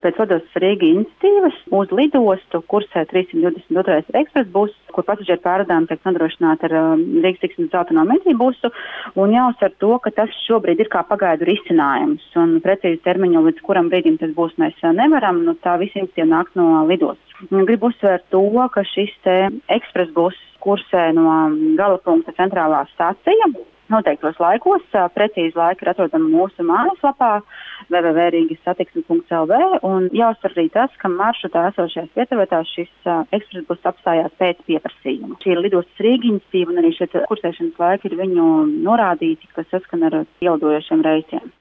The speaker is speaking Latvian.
Pēc lidostas Rīga iniciatīvas uz lidostu kursē 322. ekspresa buss, kur pasažieru pārvadājumi tiek nodrošināti ar Rīgas Satiksmes dzelteno mediju busu, un jāuzsver to, ka tas šobrīd ir kā pagaidu risinājums, un precīzi termiņu, līdz kuram brīdim tas būs, mēs nevaram, tā visi iniciatīva nāk no lidostas. Gribu uzsvērt to, ka šis ekspresa buss kursē no gala punkta centrālā stacija. Noteiktos laikos, precīzi laiki ir atrodami mūsu mājaslapā www.rigasatiksme.lv, un jāuzsver arī tas, ka maršrutā esošajās vietavotās šis ekspresa buss apstājās pēc pieprasījuma. Šī ir lidostas Rīga iniciatīva, un arī šeit kursēšanas laiki ir viņu norādīti, kas saskan ar ielidojošiem reisiem.